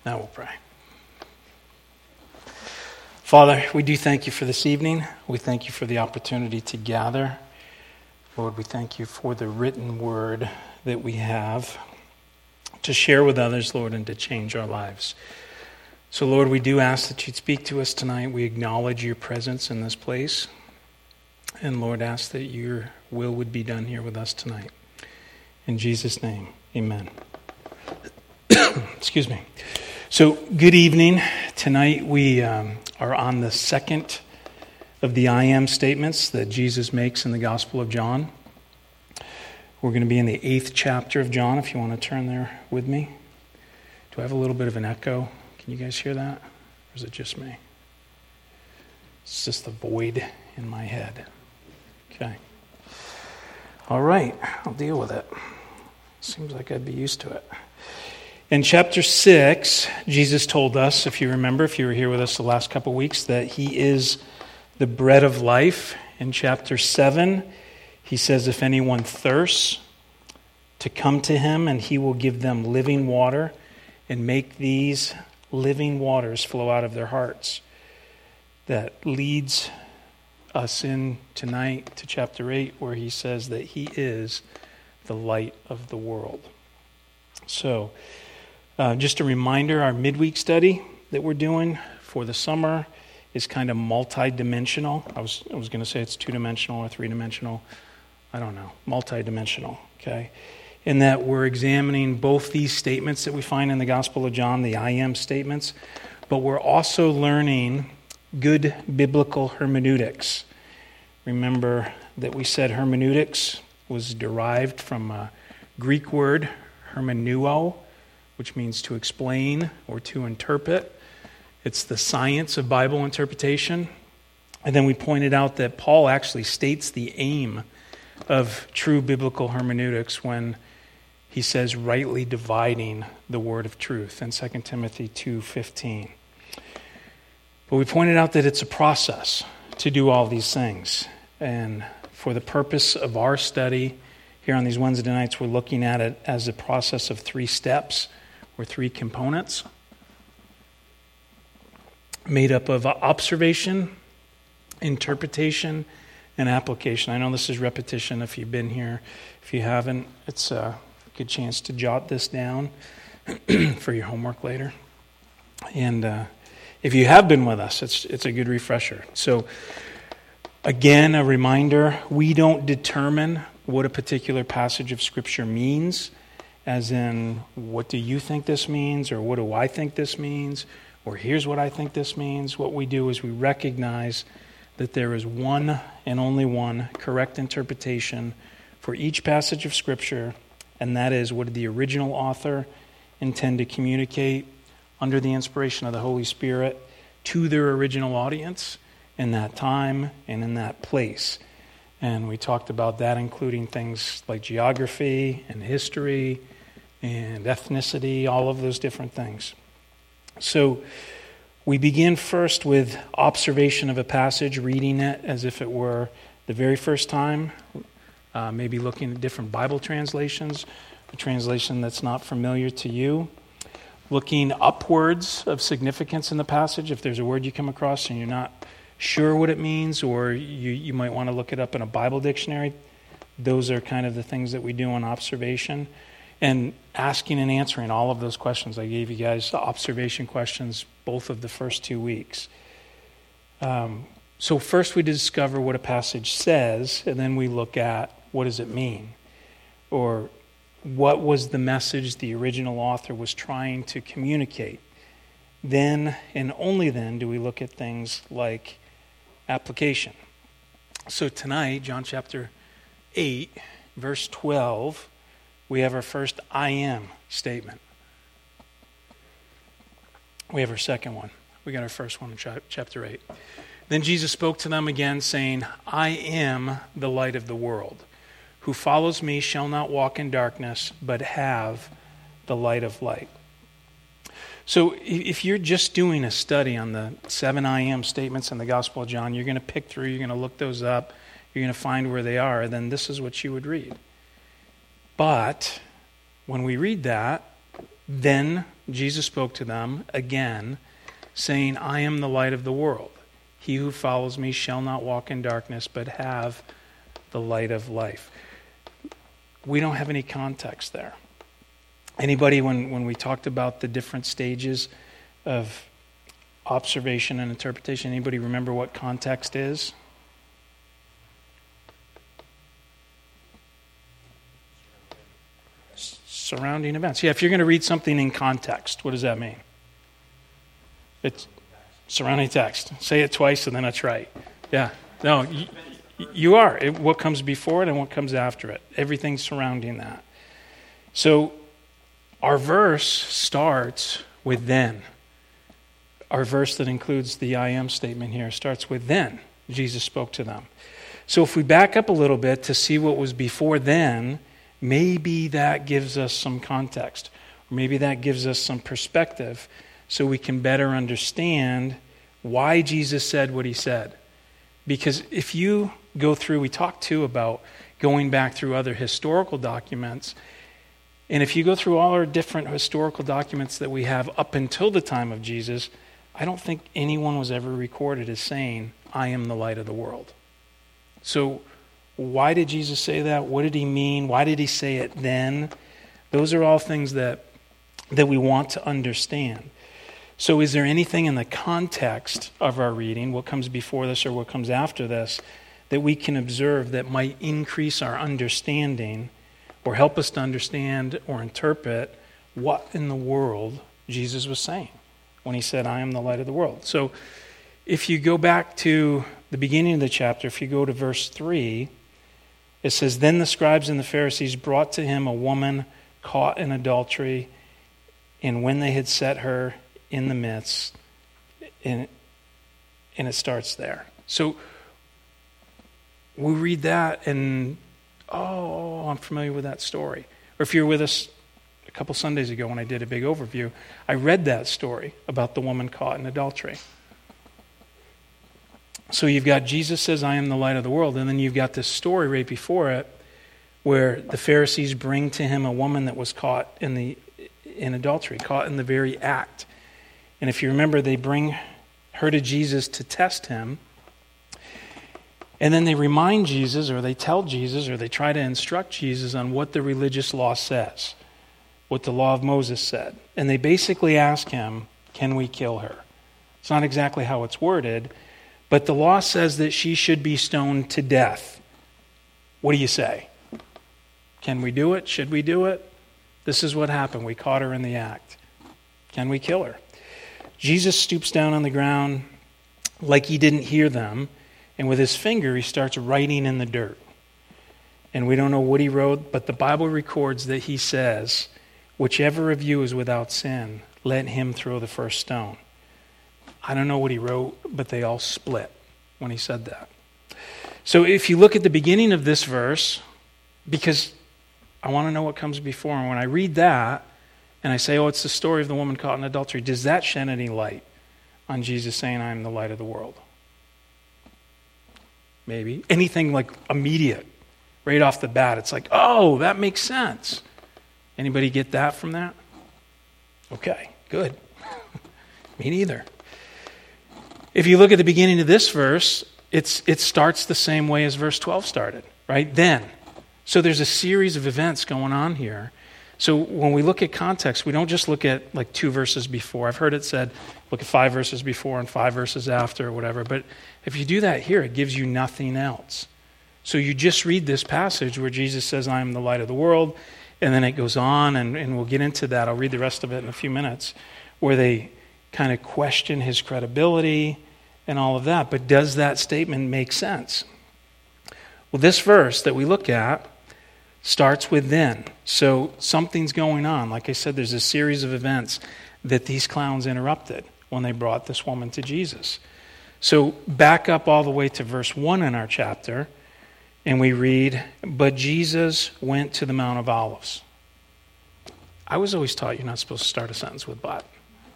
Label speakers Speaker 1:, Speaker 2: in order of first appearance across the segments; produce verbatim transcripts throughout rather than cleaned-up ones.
Speaker 1: Now we'll pray. Father, we do thank you for this evening. We thank you for the opportunity to gather. Lord, we thank you for the written word that we have to share with others, Lord, and to change our lives. So, Lord, we do ask that you'd speak to us tonight. We acknowledge your presence in this place. And, Lord, ask that your will would be done here with us tonight. In Jesus' name, amen. Excuse me. So, good evening. Tonight we um, are on the second of the I am statements that Jesus makes in the Gospel of John. We're going to be in the eighth chapter of John, if you want to turn there with me. Do I have a little bit of an echo? Can you guys hear that? Or is it just me? It's just the void in my head. Okay. All right, I'll deal with it. Seems like I'd be used to it. In chapter six, Jesus told us, if you remember, if you were here with us the last couple of weeks, that he is the bread of life. In chapter seven, he says, if anyone thirsts, to come to him, and he will give them living water, and make these living waters flow out of their hearts. That leads us in tonight to chapter eight, where he says that he is the light of the world. So, Uh, just a reminder, our midweek study that we're doing for the summer is kind of multi-dimensional. I was I was going to say it's two-dimensional or three-dimensional. I don't know. Multi-dimensional, okay? In that we're examining both these statements that we find in the Gospel of John, the I am statements, but we're also learning good biblical hermeneutics. Remember that we said hermeneutics was derived from a Greek word, hermeneuo, which means to explain or to interpret. It's the science of Bible interpretation. And then we pointed out that Paul actually states the aim of true biblical hermeneutics when he says rightly dividing the word of truth in Second Timothy two fifteen. But we pointed out that it's a process to do all these things. And for the purpose of our study here on these Wednesday nights, we're looking at it as a process of three steps, or three components, made up of observation, interpretation, and application. I know this is repetition if you've been here. If you haven't, it's a good chance to jot this down for your homework later. And uh, if you have been with us, it's it's a good refresher. So, again, a reminder, we don't determine what a particular passage of Scripture means, as in, what do you think this means, or what do I think this means, or here's what I think this means. What we do is we recognize that there is one and only one correct interpretation for each passage of Scripture, and that is what did the original author intend to communicate under the inspiration of the Holy Spirit to their original audience in that time and in that place. And we talked about that, including things like geography and history and ethnicity, all of those different things. So we begin first with observation of a passage, reading it as if it were the very first time, uh, maybe looking at different Bible translations, a translation that's not familiar to you, looking upwards of significance in the passage. If there's a word you come across and you're not sure what it means, or you, you might want to look it up in a Bible dictionary, those are kind of the things that we do on observation. And asking and answering all of those questions. I gave you guys the observation questions both of the first two weeks. Um, so first we discover what a passage says, and then we look at what does it mean? Or what was the message the original author was trying to communicate? Then, and only then, do we look at things like application. So tonight, John chapter eight, verse twelve, we have our first I am statement. We have our second one. We got our first one in chapter eight. Then Jesus spoke to them again, saying, I am the light of the world. Who follows me shall not walk in darkness, but have the light of light. So if you're just doing a study on the seven I am statements in the Gospel of John, you're going to pick through, you're going to look those up, you're going to find where they are, then this is what you would read. But when we read that, Then Jesus spoke to them again, saying, I am the light of the world. He who follows me shall not walk in darkness, but have the light of life. We don't have any context there. Anybody, when, when we talked about the different stages of observation and interpretation, anybody remember what context is? S- surrounding events. Yeah, if you're going to read something in context, what does that mean? It's surrounding text. Say it twice and then that's right. Yeah. No, you, you are. It, what comes before it and what comes after it. Everything surrounding that. So our verse starts with then. Our verse that includes the I am statement here starts with then. Jesus spoke to them. So if we back up a little bit to see what was before then, maybe that gives us some context. Or maybe that gives us some perspective so we can better understand why Jesus said what he said. Because if you go through, we talked too about going back through other historical documents, and if you go through all our different historical documents that we have up until the time of Jesus, I don't think anyone was ever recorded as saying, I am the light of the world. So why did Jesus say that? What did he mean? Why did he say it then? Those are all things that, that we want to understand. So is there anything in the context of our reading, what comes before this or what comes after this, that we can observe that might increase our understanding or help us to understand or interpret what in the world Jesus was saying when he said, I am the light of the world? So if you go back to the beginning of the chapter, if you go to verse three, it says, Then the scribes and the Pharisees brought to him a woman caught in adultery, and when they had set her in the midst, and, and it starts there. So we read that and, oh, I'm familiar with that story. Or if you were with us a couple Sundays ago when I did a big overview, I read that story about the woman caught in adultery. So you've got Jesus says, I am the light of the world, and then you've got this story right before it where the Pharisees bring to him a woman that was caught in the in adultery, caught in the very act. And if you remember, they bring her to Jesus to test him. And then they remind Jesus, or they tell Jesus, or they try to instruct Jesus on what the religious law says, what the law of Moses said. And they basically ask him, can we kill her? It's not exactly how it's worded, but the law says that she should be stoned to death. What do you say? Can we do it? Should we do it? This is what happened. We caught her in the act. Can we kill her? Jesus stoops down on the ground like he didn't hear them, and with his finger he starts writing in the dirt. And we don't know what he wrote, but the Bible records that he says, whichever of you is without sin, let him throw the first stone. I don't know what he wrote, but they all split when he said that. So if you look at the beginning of this verse, because I want to know what comes before, and when I read that, and I say, oh, it's the story of the woman caught in adultery, does that shed any light on Jesus saying, I am the light of the world? Maybe. Anything like immediate, right off the bat, it's like, oh, that makes sense. Anybody get that from that? Okay, good. Me neither. If you look at the beginning of this verse, it's it starts the same way as verse twelve started, right? Then. So there's a series of events going on here. So when we look at context, we don't just look at like two verses before. I've heard it said, look at five verses before and five verses after or whatever. But if you do that here, it gives you nothing else. So you just read this passage where Jesus says, I am the light of the world. And then it goes on, and, and we'll get into that. I'll read the rest of it in a few minutes, where they kind of question his credibility and all of that. But does that statement make sense? Well, this verse that we look at starts with then. So something's going on. Like I said, there's a series of events that these clowns interrupted when they brought this woman to Jesus. So back up all the way to verse one in our chapter, and we read, but Jesus went to the Mount of Olives. I was always taught you're not supposed to start a sentence with but.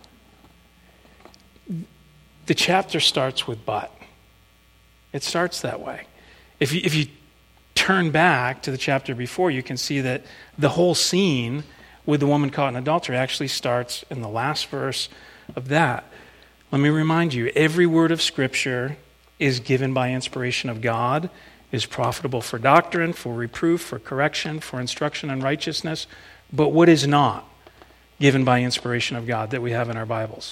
Speaker 1: The chapter starts with but. It starts that way. If you, if you turn back to the chapter before, you can see that the whole scene with the woman caught in adultery actually starts in the last verse of that. Let me remind you, every word of Scripture is given by inspiration of God, is profitable for doctrine, for reproof, for correction, for instruction in righteousness. But what is not given by inspiration of God that we have in our Bibles?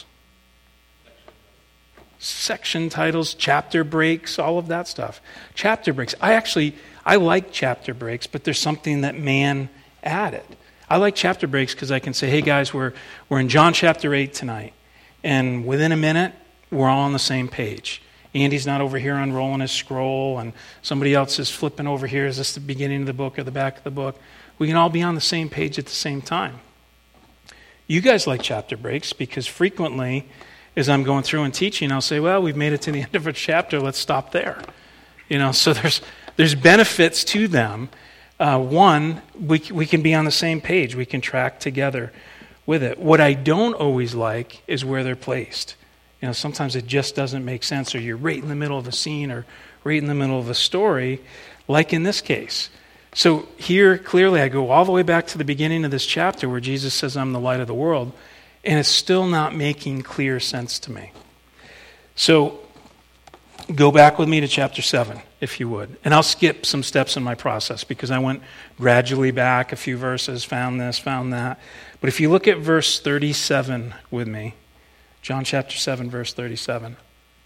Speaker 1: Section titles, chapter breaks, all of that stuff. Chapter breaks. I actually, I like chapter breaks, but there's something that man added. I like chapter breaks because I can say, hey guys, we're we're in John chapter eight tonight. And within a minute, we're all on the same page. Andy's not over here unrolling his scroll, and somebody else is flipping over here. Is this the beginning of the book or the back of the book? We can all be on the same page at the same time. You guys like chapter breaks because frequently, as I'm going through and teaching, I'll say, well, we've made it to the end of a chapter. Let's stop there. You know, so there's there's benefits to them. Uh, one, we we can be on the same page. We can track together with it. What I don't always like is where they're placed. You know, sometimes it just doesn't make sense, or you're right in the middle of a scene or right in the middle of a story, like in this case. So here, clearly, I go all the way back to the beginning of this chapter where Jesus says, I'm the light of the world, and it's still not making clear sense to me. So go back with me to chapter seven, if you would. And I'll skip some steps in my process because I went gradually back a few verses, found this, found that. But if you look at verse thirty-seven with me, John chapter seven, verse thirty-seven.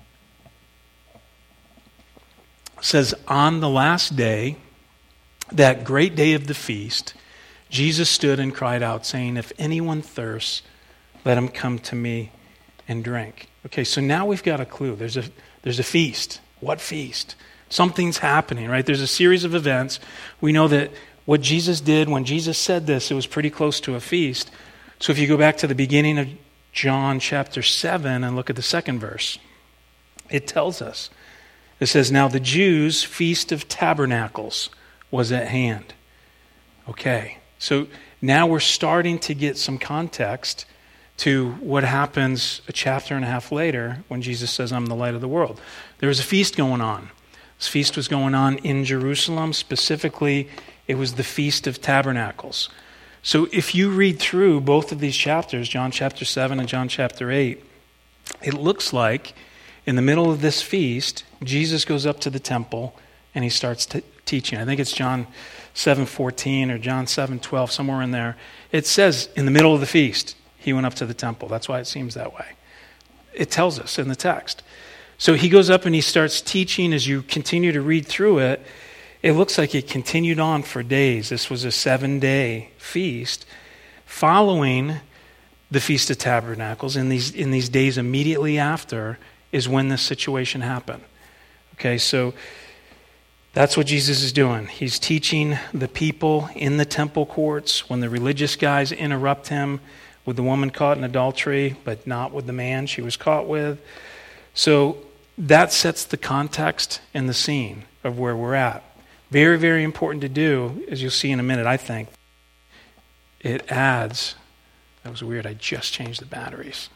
Speaker 1: It says, on the last day, that great day of the feast, Jesus stood and cried out, saying, if anyone thirsts, let him come to me and drink. Okay, so now we've got a clue. There's a there's a feast. What feast? Something's happening, right? There's a series of events. We know that what Jesus did, when Jesus said this, it was pretty close to a feast. So if you go back to the beginning of John chapter seven and look at the second verse, it tells us. It says, now the Jews' feast of tabernacles was at hand. Okay, so now we're starting to get some context to what happens a chapter and a half later when Jesus says, I'm the light of the world. There was a feast going on. This feast was going on in Jerusalem. Specifically, it was the Feast of Tabernacles. So if you read through both of these chapters, John chapter seven and John chapter eight, it looks like in the middle of this feast, Jesus goes up to the temple and he starts t- teaching. I think it's John seven fourteen or John seven twelve, somewhere in there. It says in the middle of the feast, he went up to the temple. That's why it seems that way. It tells us in the text. So he goes up and he starts teaching. As you continue to read through it, it looks like it continued on for days. This was a seven-day feast following the Feast of Tabernacles. In these, in these days immediately after is when this situation happened. Okay, so that's what Jesus is doing. He's teaching the people in the temple courts when the religious guys interrupt him with the woman caught in adultery, but not with the man she was caught with. So that sets the context and the scene of where we're at. Very, very important to do, as you'll see in a minute, I think. It adds, that was weird, I just changed the batteries.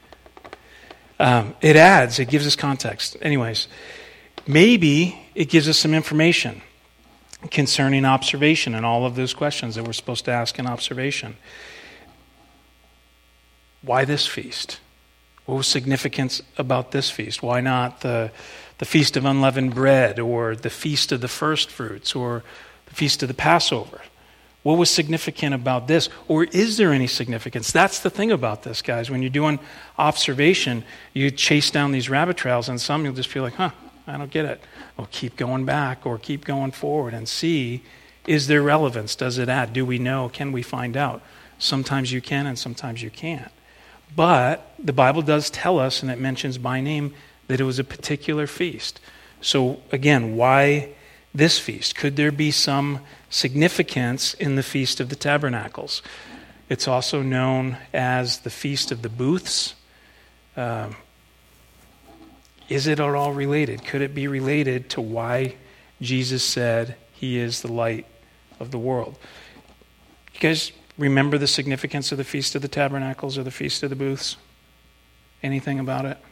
Speaker 1: Um, it adds, it gives us context. Anyways, maybe it gives us some information concerning observation and all of those questions that we're supposed to ask in observation. Why this feast? What was significance about this feast? Why not the, the Feast of Unleavened Bread or the Feast of the First Fruits or the Feast of the Passover? What was significant about this? Or is there any significance? That's the thing about this, guys. When you're doing observation, you chase down these rabbit trails, and some you'll just feel like, huh, I don't get it. Well, keep going back or keep going forward and see, is there relevance? Does it add? Do we know? Can we find out? Sometimes you can and sometimes you can't. But the Bible does tell us, and it mentions by name, that it was a particular feast. So again, why this feast? Could there be some significance in the Feast of the Tabernacles? It's also known as the Feast of the Booths. Um, is it at all related? Could it be related to why Jesus said he is the light of the world? You guys remember the significance of the Feast of the Tabernacles or the Feast of the Booths? Anything about it?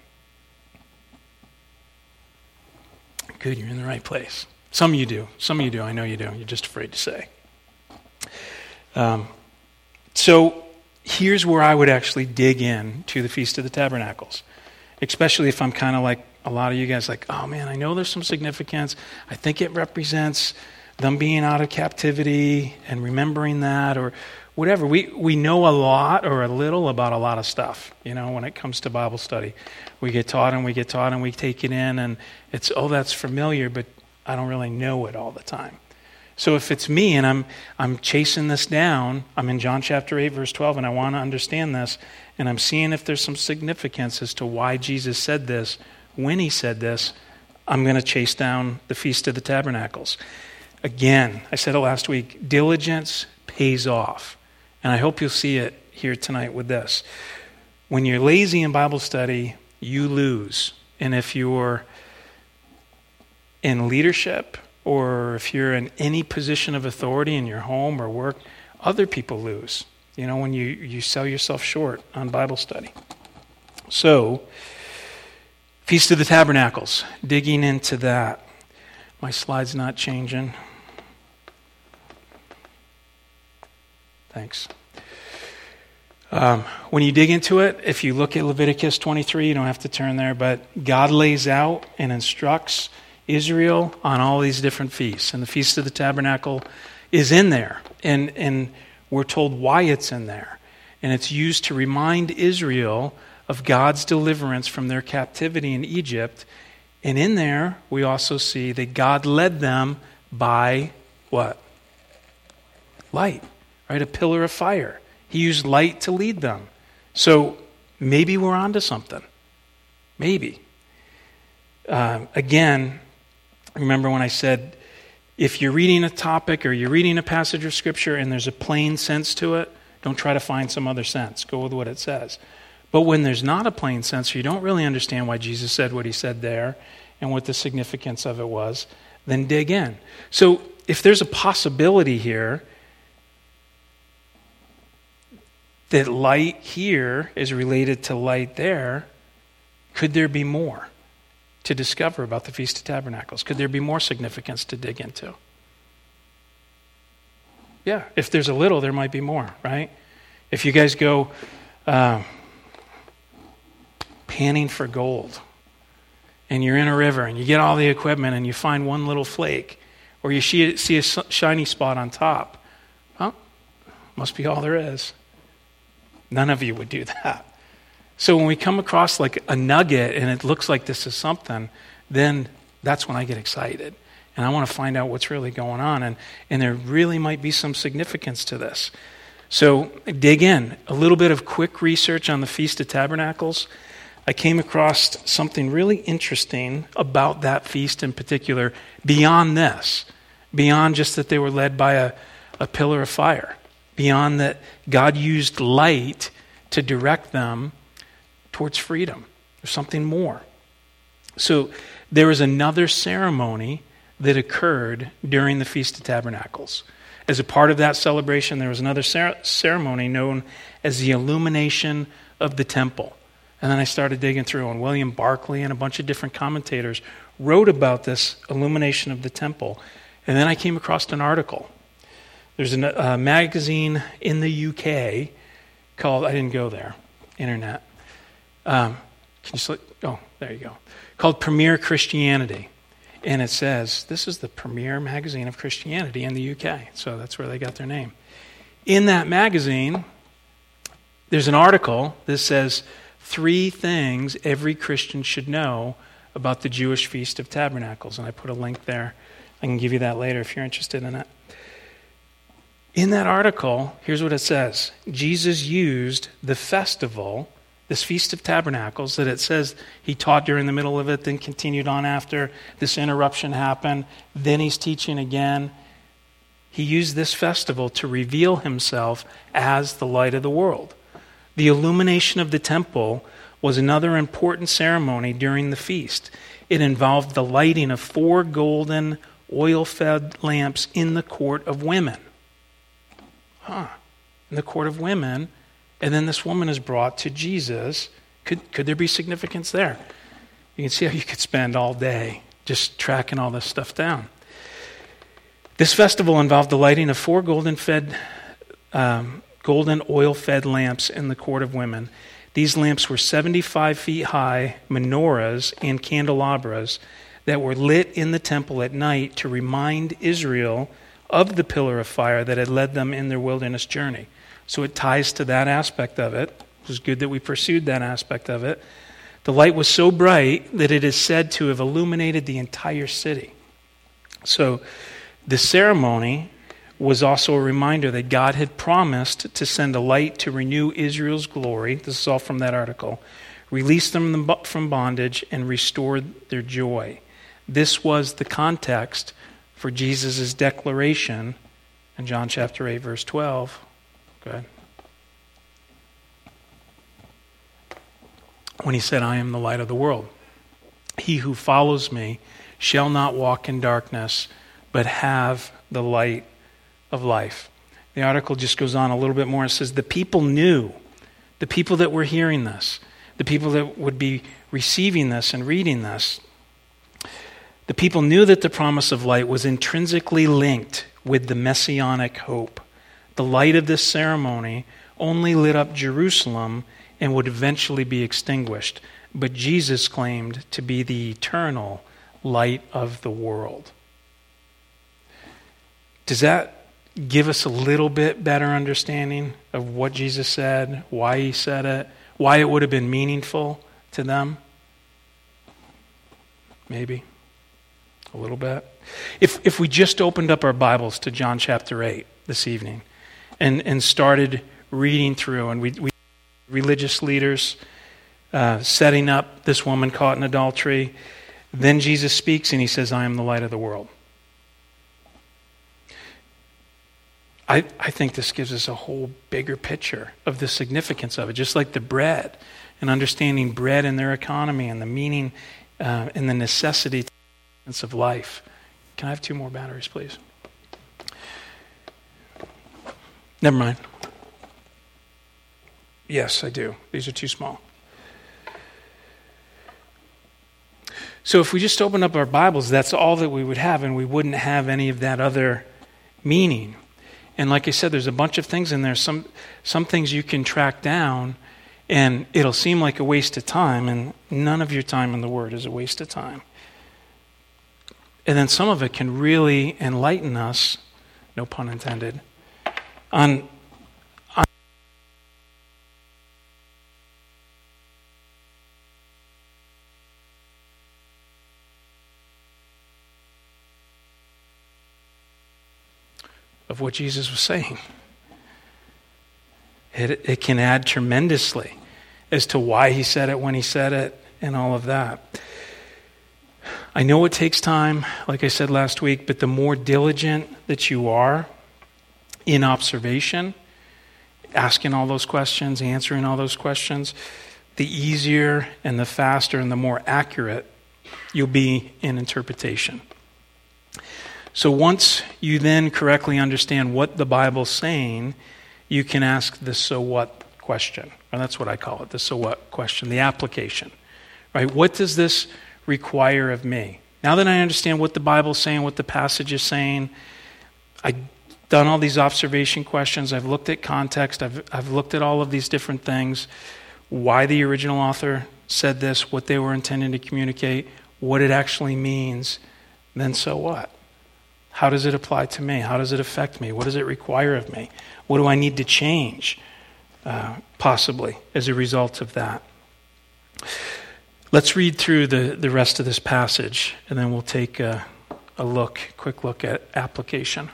Speaker 1: Good, you're in the right place. Some of you do. Some of you do. I know you do. You're just afraid to say. Um, So here's where I would actually dig in to the Feast of the Tabernacles, especially if I'm kind of like a lot of you guys, like, oh man, I know there's some significance. I think it represents them being out of captivity and remembering that, or whatever. We we know a lot or a little about a lot of stuff, you know, when it comes to Bible study. We get taught and we get taught and we take it in, and it's, oh, that's familiar, but I don't really know it all the time. So if it's me and I'm I'm chasing this down, I'm in John chapter eight, verse twelve, and I want to understand this, and I'm seeing if there's some significance as to why Jesus said this, when he said this, I'm going to chase down the Feast of the Tabernacles. Again, I said it last week, diligence pays off. And I hope you'll see it here tonight with this. When you're lazy in Bible study, you lose. And if you're in leadership, or if you're in any position of authority in your home or work, other people lose. You know, when you, you sell yourself short on Bible study. So, Feast of the Tabernacles, digging into that. My slide's not changing. Thanks. Um, when you dig into it, if you look at Leviticus twenty-three, you don't have to turn there, but God lays out and instructs Israel on all these different feasts. And the Feast of the Tabernacle is in there. And, and we're told why it's in there. And it's used to remind Israel of God's deliverance from their captivity in Egypt. And in there, we also see that God led them by what? Light, right? A pillar of fire. He used light to lead them. So maybe we're onto something. Maybe. Uh, again, remember when I said, if you're reading a topic or you're reading a passage of Scripture and there's a plain sense to it, don't try to find some other sense. Go with what it says. But when there's not a plain sense, or you don't really understand why Jesus said what he said there and what the significance of it was, then dig in. So if there's a possibility here that light here is related to light there, could there be more to discover about the Feast of Tabernacles? Could there be more significance to dig into? Yeah, if there's a little, there might be more, right? If you guys go uh, panning for gold, and you're in a river, and you get all the equipment, and you find one little flake, or you see a shiny spot on top, well, must be all there is. None of you would do that. So when we come across like a nugget and it looks like this is something, then that's when I get excited. And I want to find out what's really going on. And, and there really might be some significance to this. So dig in. A little bit of quick research on the Feast of Tabernacles. I came across something really interesting about that feast in particular, beyond this. Beyond just that they were led by a, a pillar of fire. Beyond that God used light to direct them towards freedom. There's something more. So there was another ceremony that occurred during the Feast of Tabernacles. As a part of that celebration, there was another cer- ceremony known as the illumination of the temple. And then I started digging through, and William Barclay and a bunch of different commentators wrote about this illumination of the temple. And then I came across an article. There's a uh, magazine in the U K called, I didn't go there, internet. Um, can you slip? Oh, there you go. Called Premier Christianity. And it says, this is the premier magazine of Christianity in the U K. So that's where they got their name. In that magazine, there's an article that says three things every Christian should know about the Jewish Feast of Tabernacles. And I put a link there. I can give you that later if you're interested in it. In that article, here's what it says. Jesus used the festival, this Feast of Tabernacles, that it says he taught during the middle of it, then continued on after this interruption happened. Then he's teaching again. He used this festival to reveal himself as the light of the world. The illumination of the temple was another important ceremony during the feast. It involved the lighting of four golden oil-fed lamps in the court of women. Huh. In the court of women. And then this woman is brought to Jesus. Could, could there be significance there? You can see how you could spend all day just tracking all this stuff down. This festival involved the lighting of four golden fed um, golden oil-fed lamps in the court of women. These lamps were seventy-five feet high, menorahs and candelabras that were lit in the temple at night to remind Israel of the pillar of fire that had led them in their wilderness journey. So it ties to that aspect of it. It was good that we pursued that aspect of it. The light was so bright that it is said to have illuminated the entire city. So the ceremony was also a reminder that God had promised to send a light to renew Israel's glory. This is all from that article. Release them from bondage and restore their joy. This was the context for Jesus' declaration in John chapter eight, verse twelve. Go ahead. When he said, I am the light of the world. He who follows me shall not walk in darkness, but have the light of life. The article just goes on a little bit more. It says, the people knew, the people that were hearing this, the people that would be receiving this and reading this, the people knew that the promise of light was intrinsically linked with the messianic hope. The light of this ceremony only lit up Jerusalem and would eventually be extinguished. But Jesus claimed to be the eternal light of the world. Does that give us a little bit better understanding of what Jesus said, why he said it, why it would have been meaningful to them? Maybe a little bit. If if we just opened up our Bibles to John chapter eight this evening and, and started reading through, and we, we religious leaders uh, setting up this woman caught in adultery, then Jesus speaks and he says, I am the light of the world. I, I think this gives us a whole bigger picture of the significance of it, just like the bread and understanding bread and their economy and the meaning uh, and the necessity of life. Can I have two more batteries, please? Never mind. Yes, I do. These are too small. So if we just open up our Bibles, that's all that we would have, and we wouldn't have any of that other meaning. And like I said, there's a bunch of things in there. Some some things you can track down, and it'll seem like a waste of time, and none of your time in the Word is a waste of time. And then some of it can really enlighten us, no pun intended, on, on of what Jesus was saying. It, it can add tremendously as to why he said it when he said it and all of that. I know it takes time, like I said last week, but the more diligent that you are in observation, asking all those questions, answering all those questions, the easier and the faster and the more accurate you'll be in interpretation. So once you then correctly understand what the Bible's saying, you can ask the so what question. Or that's what I call it, the so what question, the application. Right? What does this require of me? Now that I understand what the Bible's saying, what the passage is saying, I've done all these observation questions, I've looked at context, I've, I've looked at all of these different things, why the original author said this, what they were intending to communicate, what it actually means, then so what? How does it apply to me? How does it affect me? What does it require of me? What do I need to change, uh, possibly, as a result of that? Let's read through the, the rest of this passage, and then we'll take a, a look, quick look at application.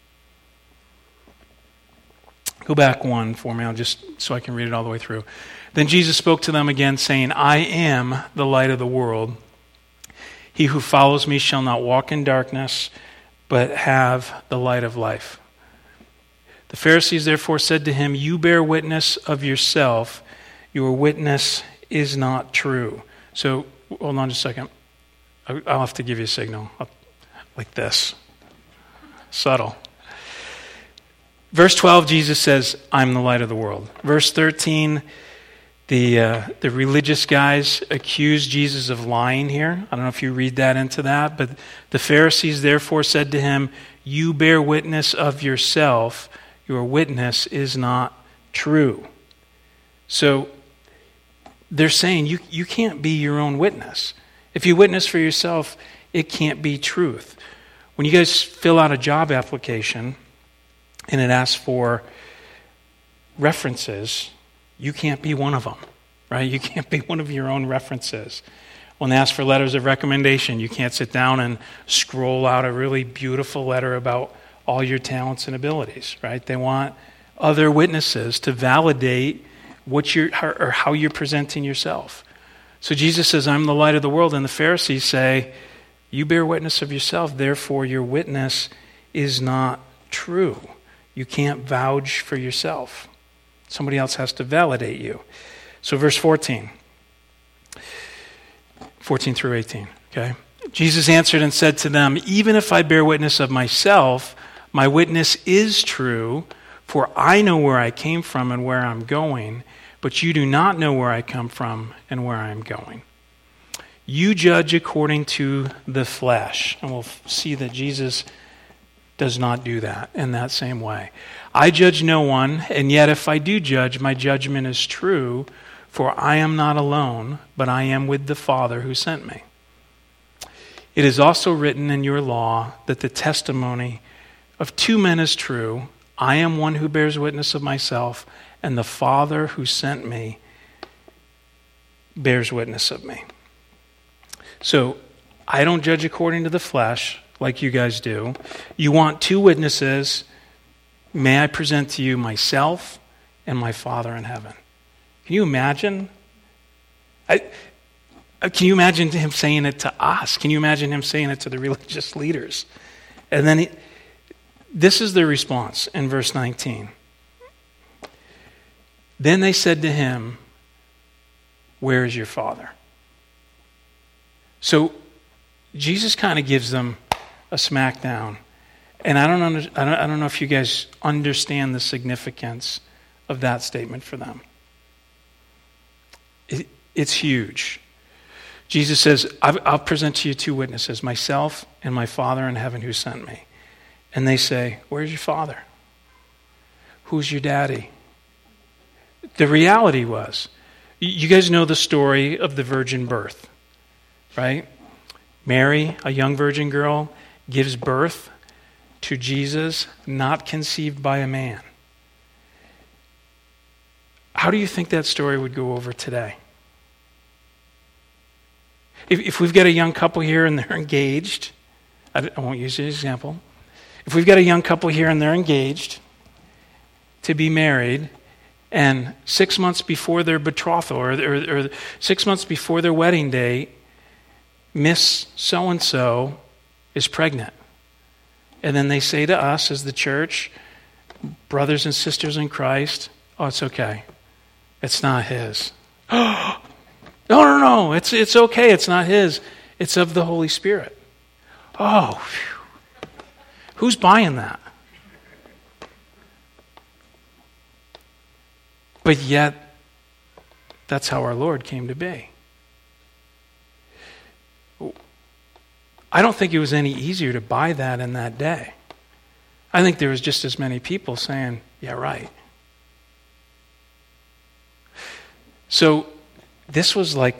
Speaker 1: Go back one for me, I'll just so I can read it all the way through. Then Jesus spoke to them again, saying, I am the light of the world. He who follows me shall not walk in darkness, but have the light of life. The Pharisees therefore said to him, you bear witness of yourself. Your witness is not true. So, hold on just a second. I'll have to give you a signal. Like this. Subtle. Verse twelve, Jesus says, I'm the light of the world. Verse thirteen, the uh, the religious guys accuse Jesus of lying here. I don't know if you read that into that, but the Pharisees therefore said to him, you bear witness of yourself. Your witness is not true. So they're saying you, you can't be your own witness. If you witness for yourself, it can't be truth. When you guys fill out a job application and it asks for references, you can't be one of them, right? You can't be one of your own references. When they ask for letters of recommendation, you can't sit down and scroll out a really beautiful letter about all your talents and abilities, right? They want other witnesses to validate what you're or how you're presenting yourself. So Jesus says, I'm the light of the world, and the Pharisees say, you bear witness of yourself, therefore your witness is not true. You can't vouch for yourself. Somebody else has to validate you. So verse fourteen. fourteen through eighteen, okay? Jesus answered and said to them, even if I bear witness of myself, my witness is true, for I know where I came from and where I'm going, but you do not know where I come from and where I am going. You judge according to the flesh. And we'll see that Jesus does not do that in that same way. I judge no one, and yet if I do judge, my judgment is true, for I am not alone, but I am with the Father who sent me. It is also written in your law that the testimony of two men is true. I am one who bears witness of myself, and the Father who sent me bears witness of me. So I don't judge according to the flesh like you guys do. You want two witnesses. May I present to you myself and my Father in heaven. Can you imagine? I, can you imagine him saying it to us? Can you imagine him saying it to the religious leaders? And then he, this is their response in verse nineteen. Then they said to him, where is your Father? So Jesus kind of gives them a smackdown. And I don't, under, I don't, I don't know if you guys understand the significance of that statement for them. It, it's huge. Jesus says, I'll present to you two witnesses, myself and my Father in heaven who sent me. And they say, where's your Father? Who's your daddy? The reality was, you guys know the story of the virgin birth, right? Mary, a young virgin girl, gives birth to Jesus, not conceived by a man. How do you think that story would go over today? If, if we've got a young couple here and they're engaged, I, I won't use the example. If we've got a young couple here and they're engaged to be married, and six months before their betrothal, or, or, or six months before their wedding date, Miss So-and-so is pregnant. And then they say to us as the church, brothers and sisters in Christ, oh, it's okay. It's not his. No, no, no. It's, it's okay. It's not his. It's of the Holy Spirit. Oh, phew. Who's buying that? But yet, that's how our Lord came to be. I don't think it was any easier to buy that in that day. I think there was just as many people saying, yeah, right. So this was like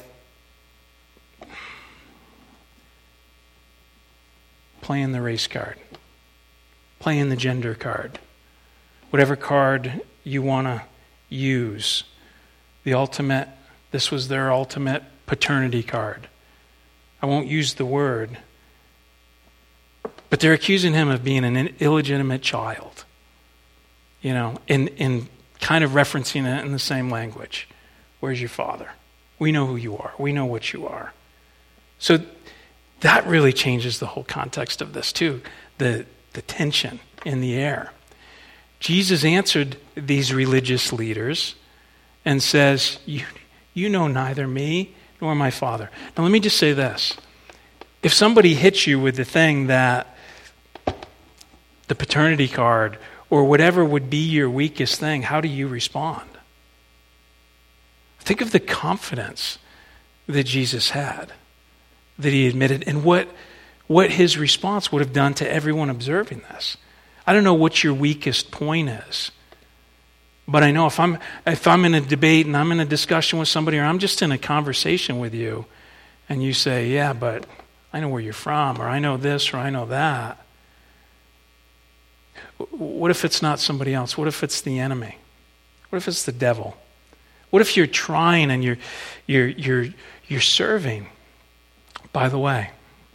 Speaker 1: playing the race card, playing the gender card, whatever card you want to use. The ultimate, this was their ultimate paternity card. I won't use the word, but they're accusing him of being an illegitimate child, you know, in, in kind of referencing it in the same language. Where's your Father? We know who you are. We know what you are. So that really changes the whole context of this too, the, the tension in the air. Jesus answered these religious leaders and says, you, you know neither me nor my Father. Now let me just say this. If somebody hits you with the thing that the paternity card or whatever would be your weakest thing, how do you respond? Think of the confidence that Jesus had, that he admitted, and what, what his response would have done to everyone observing this. I don't know what your weakest point is, But I know if I'm if I'm in a debate and I'm in a discussion with somebody, or I'm just in a conversation with you, and you say, yeah, but I know where you're from, or I know this, or I know that. What if it's not somebody else? What if it's the enemy? What if it's the devil? What if you're trying and you're you're you're you're serving? By the way,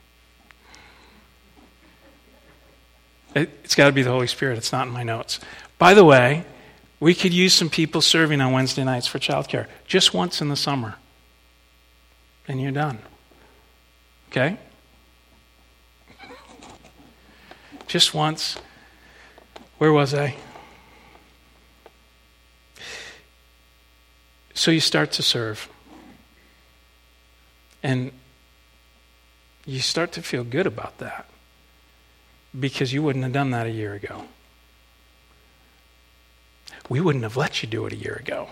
Speaker 1: it, it's got to be the Holy Spirit. It's not in my notes. By the way, we could use some people serving on Wednesday nights for childcare just once in the summer, and you're done. Okay? Just once. Where was I? So you start to serve. And you start to feel good about that. Because you wouldn't have done that a year ago. We wouldn't have let you do it a year ago.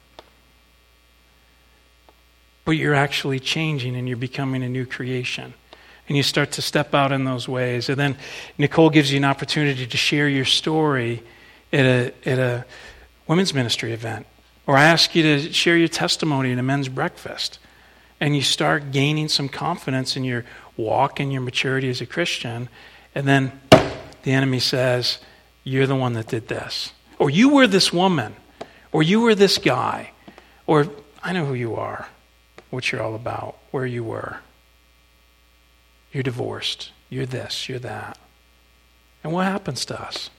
Speaker 1: But you're actually changing and you're becoming a new creation. And you start to step out in those ways. And then Nicole gives you an opportunity to share your story at a at a women's ministry event. Or I ask you to share your testimony at a men's breakfast. And you start gaining some confidence in your walk and your maturity as a Christian. And then the enemy says, you're the one that did this. Or you were this woman. Or you were this guy. Or I know who you are. What you're all about. Where you were. You're divorced. You're this. You're that. And what happens to us?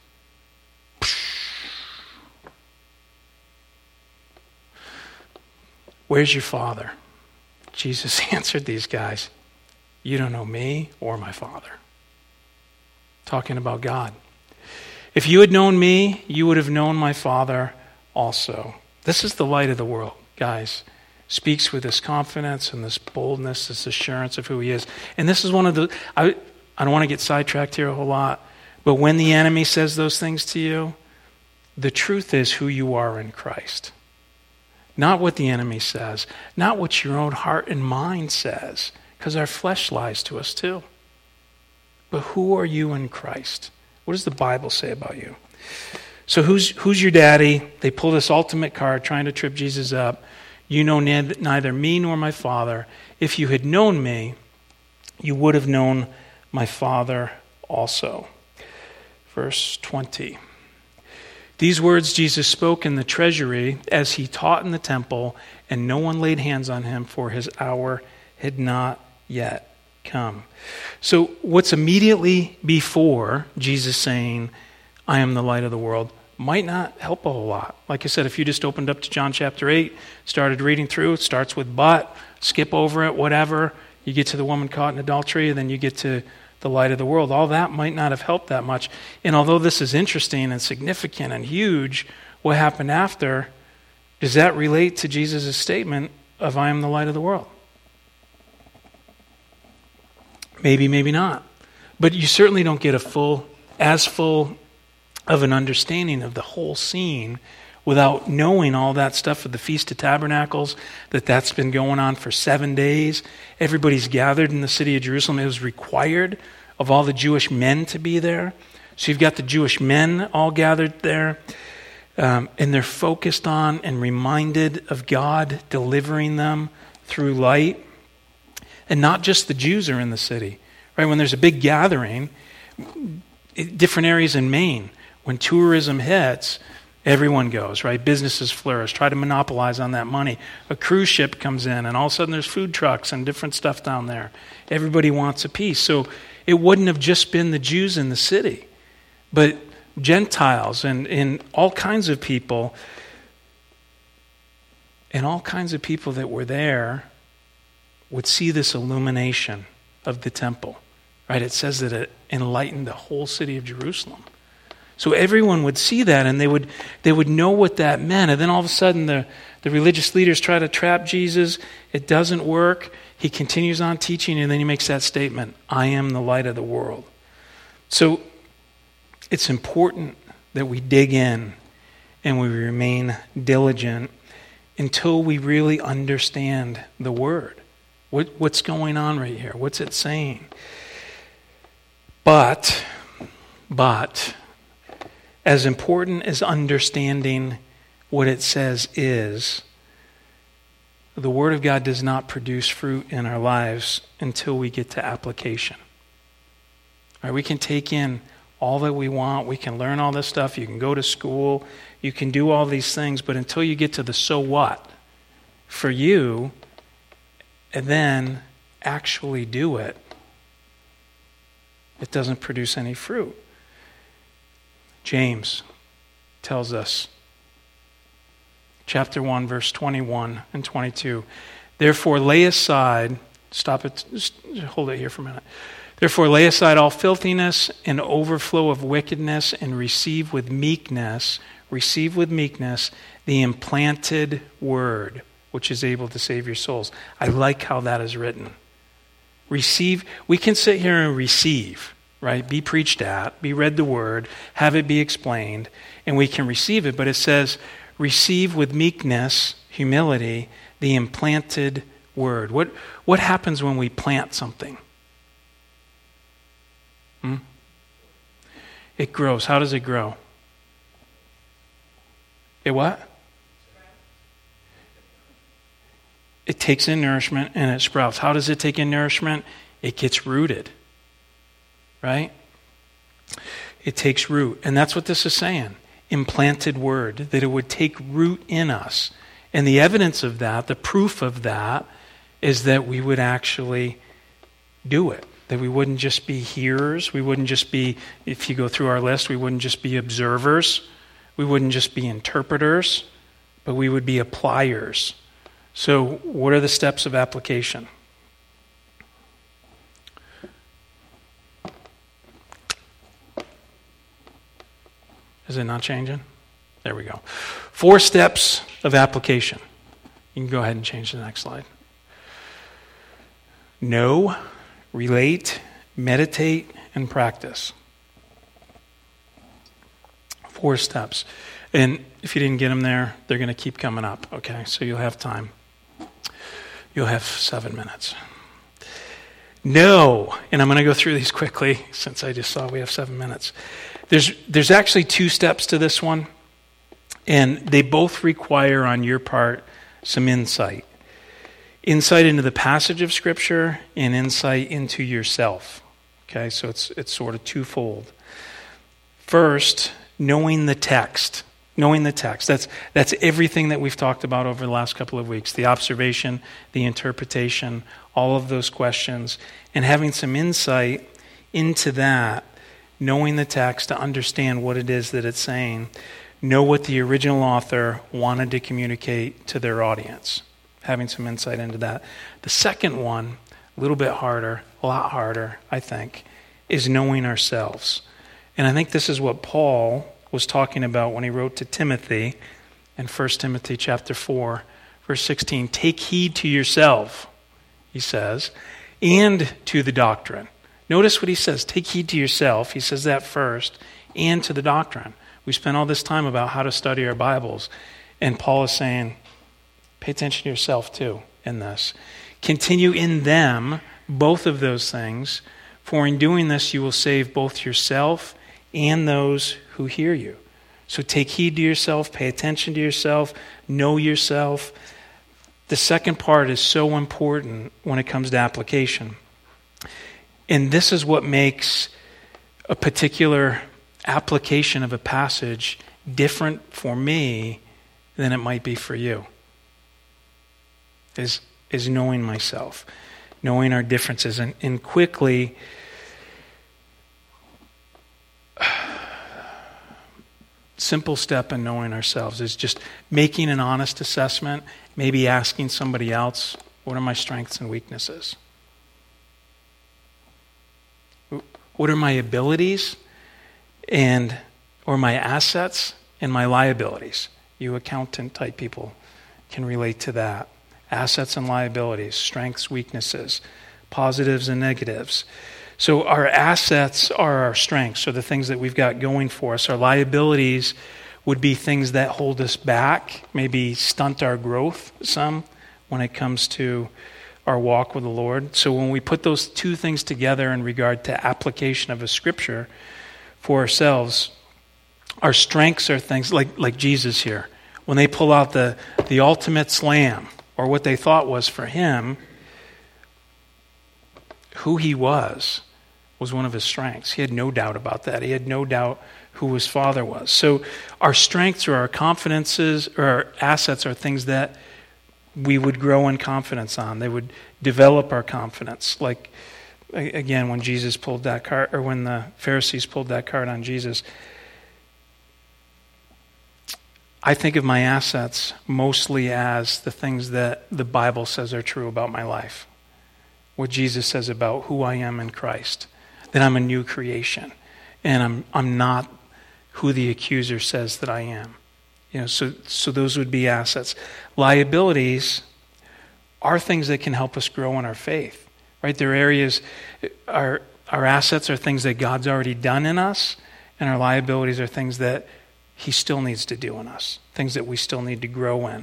Speaker 1: Where's your Father? Jesus answered these guys. You don't know me or my Father. Talking about God. If you had known me, you would have known my Father also. This is the light of the world, guys. Speaks with this confidence and this boldness, this assurance of who he is. And this is one of the, I, I don't want to get sidetracked here a whole lot, but when the enemy says those things to you, the truth is who you are in Christ. Not what the enemy says, not what your own heart and mind says, because our flesh lies to us too. But who are you in Christ? What does the Bible say about you? So who's who's your daddy? They pull this ultimate card trying to trip Jesus up. You know neither me nor my Father. If you had known me, you would have known my Father also. Verse twenty. These words Jesus spoke in the treasury as he taught in the temple, and no one laid hands on him, for his hour had not yet come. So what's immediately before Jesus saying, I am the light of the world, might not help a whole lot. Like I said, if you just opened up to John chapter eight, started reading through, it starts with but, skip over it, whatever. You get to the woman caught in adultery, and then you get to the light of the world. All that might not have helped that much. And although this is interesting and significant and huge, what happened after, does that relate to Jesus' statement of I am the light of the world? Maybe, maybe not. But you certainly don't get a full, as full of an understanding of the whole scene without knowing all that stuff of the Feast of Tabernacles, that that's been going on for seven days. Everybody's gathered in the city of Jerusalem. It was required of all the Jewish men to be there. So you've got the Jewish men all gathered there, um, and they're focused on and reminded of God delivering them through light. And not just the Jews are in the city. Right? When there's a big gathering, different areas in Maine, when tourism hits, everyone goes, right? Businesses flourish, try to monopolize on that money. A cruise ship comes in, and all of a sudden there's food trucks and different stuff down there. Everybody wants a piece. So it wouldn't have just been the Jews in the city, but Gentiles and, and all kinds of people, and all kinds of people that were there would see this illumination of the temple. Right? It says that it enlightened the whole city of Jerusalem. So everyone would see that, and they would they would know what that meant. And then all of a sudden the, the religious leaders try to trap Jesus. It doesn't work. He continues on teaching, and then he makes that statement, I am the light of the world. So it's important that we dig in and we remain diligent until we really understand the word. What, what's going on right here? What's it saying? But, but, as important as understanding what it says is the Word of God does not produce fruit in our lives until we get to application. All right, we can take in all that we want. We can learn all this stuff. You can go to school. You can do all these things. But until you get to the so what for you, and then actually do it, it doesn't produce any fruit. James tells us, chapter one, verse twenty-one and twenty-two, therefore lay aside, stop it, just hold it here for a minute. Therefore lay aside all filthiness and overflow of wickedness and receive with meekness, receive with meekness the implanted word, which is able to save your souls. I like how that is written. Receive, we can sit here and receive, right? Be preached at, be read the word, have it be explained, and we can receive it. But it says, receive with meekness, humility, the implanted word. What, what happens when we plant something? Hmm? It grows. How does it grow? It what? It takes in nourishment and it sprouts. How does it take in nourishment? It gets rooted. Right? It takes root. And that's what this is saying. Implanted word. That it would take root in us. And the evidence of that, the proof of that, is that we would actually do it. That we wouldn't just be hearers. We wouldn't just be, if you go through our list, we wouldn't just be observers. We wouldn't just be interpreters. But we would be appliers. So, what are the steps of application? Is it not changing? There we go. Four steps of application. You can go ahead and change the next slide. Know, relate, meditate, and practice. Four steps. And if you didn't get them there, they're going to keep coming up, okay? So you'll have time. You'll have seven minutes. Know, and I'm going to go through these quickly since I just saw we have seven minutes. There's there's actually two steps to this one, and they both require on your part some insight. Insight into the passage of Scripture and insight into yourself. Okay, so it's it's sort of twofold. First, knowing the text. Knowing the text. That's that's everything that we've talked about over the last couple of weeks. The observation, the interpretation, all of those questions. And having some insight into that, knowing the text to understand what it is that it's saying. Know what the original author wanted to communicate to their audience. Having some insight into that. The second one, a little bit harder, a lot harder, I think, is knowing ourselves. And I think this is what Paul was talking about when he wrote to Timothy in First Timothy chapter four, verse sixteen. Take heed to yourself, he says, and to the doctrine. Notice what he says. Take heed to yourself. He says that first, and to the doctrine. We spent all this time about how to study our Bibles, and Paul is saying, pay attention to yourself too in this. Continue in them, both of those things, for in doing this you will save both yourself and those who hear you. So take heed to yourself, pay attention to yourself, know yourself. The second part is so important when it comes to application. And this is what makes a particular application of a passage different for me than it might be for you. Is, is knowing myself, knowing our differences, and, and quickly simple step in knowing ourselves is just making an honest assessment, maybe asking somebody else, what are my strengths and weaknesses? What are my abilities and or my assets and my liabilities? You accountant type people can relate to that. Assets and liabilities, strengths, weaknesses, positives and negatives. So our assets are our strengths, so the things that we've got going for us. Our liabilities would be things that hold us back, maybe stunt our growth some when it comes to our walk with the Lord. So when we put those two things together in regard to application of a scripture for ourselves, our strengths are things like, like Jesus here. when they pull out the, the ultimate slam, or what they thought was for him, who he was was one of his strengths. He had no doubt about that. He had no doubt who his father was. So our strengths or our confidences or our assets are things that we would grow in confidence on. They would develop our confidence. Like, again, when Jesus pulled that card, or when the Pharisees pulled that card on Jesus, I think of my assets mostly as the things that the Bible says are true about my life. What Jesus says about who I am in Christ. That I'm a new creation. And I'm I'm not who the accuser says that I am. You know, so so those would be assets. Liabilities are things that can help us grow in our faith. Right? They're areas, our our assets are things that God's already done in us, and our liabilities are things that he still needs to do in us. Things that we still need to grow in.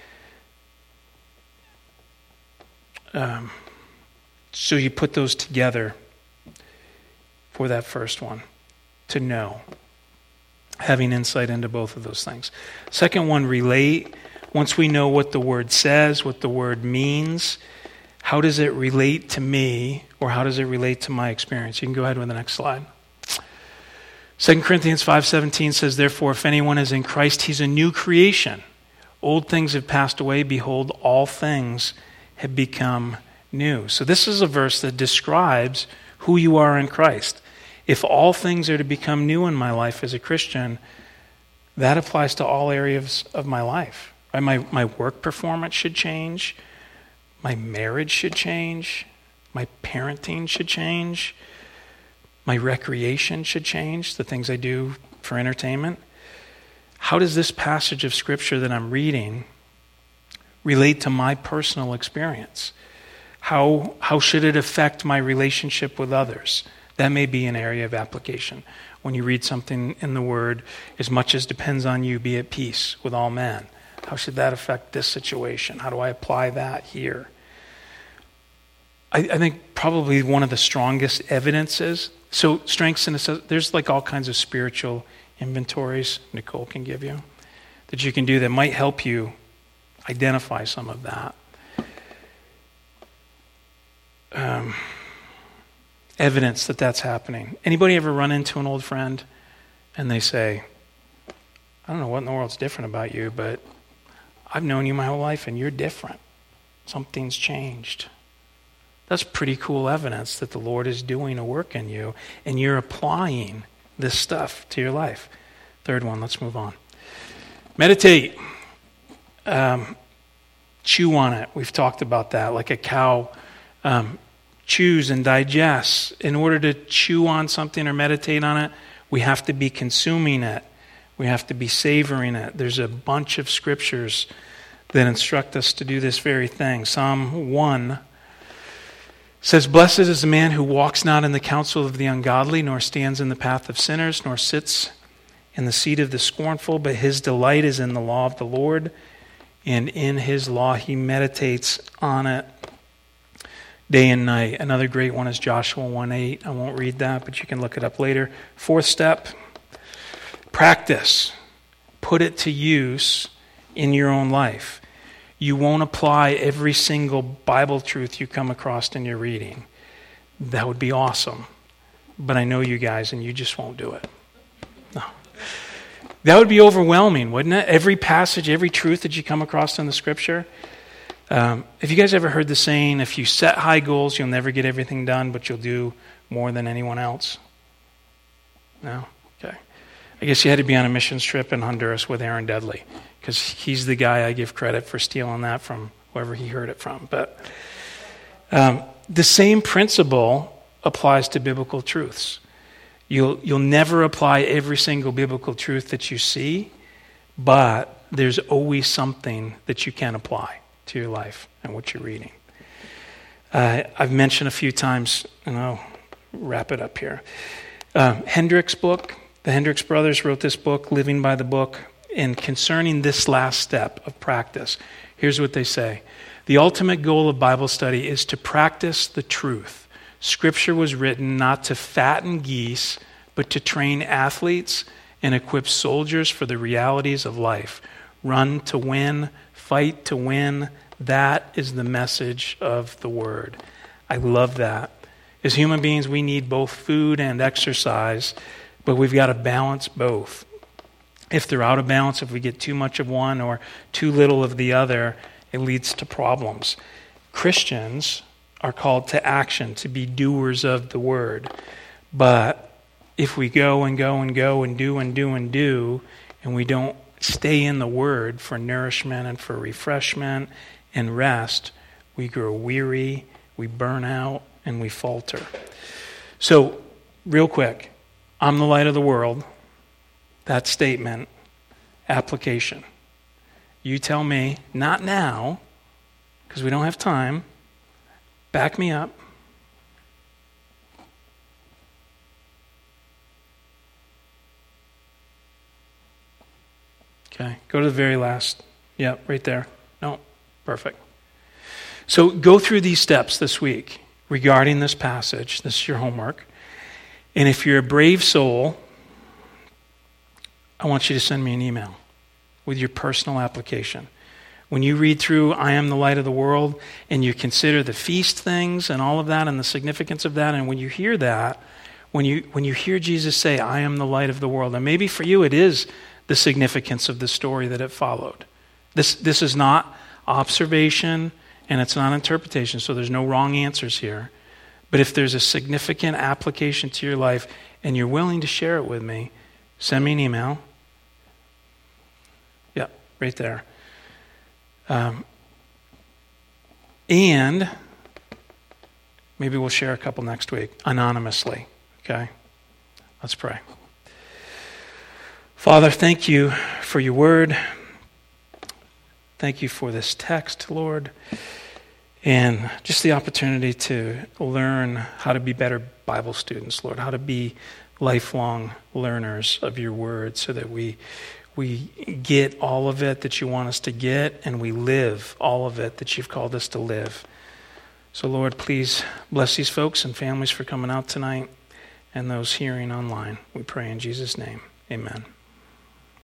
Speaker 1: Um, so you put those together for that first one, to know. Having insight into both of those things. Second one, relate. Once we know what the word says, what the word means, how does it relate to me, or how does it relate to my experience? You can go ahead with the next slide. Second Corinthians five seventeen says, therefore, if anyone is in Christ, he's a new creation. Old things have passed away. Behold, all things have become new. So this is a verse that describes who you are in Christ. If all things are to become new in my life as a Christian, that applies to all areas of my life. Right? My, my work performance should change. My marriage should change. My parenting should change. My recreation should change, the things I do for entertainment. How does this passage of Scripture that I'm reading relate to my personal experience? How, how should it affect my relationship with others? That may be an area of application. When you read something in the Word, as much as depends on you, be at peace with all men. How should that affect this situation? How do I apply that here? I, I think probably one of the strongest evidences, so strengths, and there's like all kinds of spiritual inventories Nicole can give you that you can do that might help you identify some of that. Um, evidence that that's happening. Anybody ever run into an old friend and they say, I don't know what in the world's different about you, but I've known you my whole life and you're different. Something's changed. That's pretty cool evidence that the Lord is doing a work in you and you're applying this stuff to your life. Third one, let's move on. Meditate. Um, chew on it. We've talked about that. Like a cow um, chews and digests. In order to chew on something or meditate on it, we have to be consuming it. We have to be savoring it. There's a bunch of scriptures that instruct us to do this very thing. Psalm one says, blessed is the man who walks not in the counsel of the ungodly, nor stands in the path of sinners, nor sits in the seat of the scornful, but his delight is in the law of the Lord, and in his law he meditates on it day and night. Another great one is Joshua one eight. I won't read that, but you can look it up later. Fourth step, practice. Put it to use in your own life. You won't apply every single Bible truth you come across in your reading. That would be awesome. But I know you guys, and you just won't do it. No. That would be overwhelming, wouldn't it? Every passage, every truth that you come across in the Scripture. Um, have you guys ever heard the saying, if you set high goals, you'll never get everything done, but you'll do more than anyone else? No? Okay. I guess you had to be on a missions trip in Honduras with Aaron Dudley, because he's the guy I give credit for stealing that from whoever he heard it from. But um, the same principle applies to biblical truths. You'll you'll never apply every single biblical truth that you see, but there's always something that you can apply to your life and what you're reading. Uh, I've mentioned a few times, and I'll wrap it up here. Uh, Hendricks' book, the Hendricks brothers wrote this book, Living by the Book. And concerning this last step of practice, here's what they say. The ultimate goal of Bible study is to practice the truth. Scripture was written not to fatten geese, but to train athletes and equip soldiers for the realities of life. Run to win, fight to win. That is the message of the word. I love that. As human beings, we need both food and exercise, but we've got to balance both. If they're out of balance, if we get too much of one or too little of the other, it leads to problems. Christians are called to action, to be doers of the word. But if we go and go and go and do and do and do, and we don't stay in the word for nourishment and for refreshment and rest, we grow weary, we burn out, and we falter. So, real quick, I'm the light of the world. That statement, application. You tell me, not now, because we don't have time. Back me up. Okay, go to the very last. Yeah, right there. No, perfect. So go through these steps this week regarding this passage. This is your homework. And if you're a brave soul, I want you to send me an email with your personal application. When you read through I am the light of the world and you consider the feast things and all of that and the significance of that, and when you hear that, when you when you hear Jesus say I am the light of the world, and maybe for you it is the significance of the story that it followed. This this is not observation and it's not interpretation, so there's no wrong answers here. But if there's a significant application to your life and you're willing to share it with me, send me an email. Yeah, right there. Um, and maybe we'll share a couple next week, anonymously. Okay? Let's pray. Father, thank you for your word. Thank you for this text, Lord, and just the opportunity to learn how to be better Bible students, Lord, how to be lifelong learners of your word so that we we get all of it that you want us to get and we live all of it that you've called us to live. So, Lord, please bless these folks and families for coming out tonight and those hearing online. We pray in Jesus' name. Amen.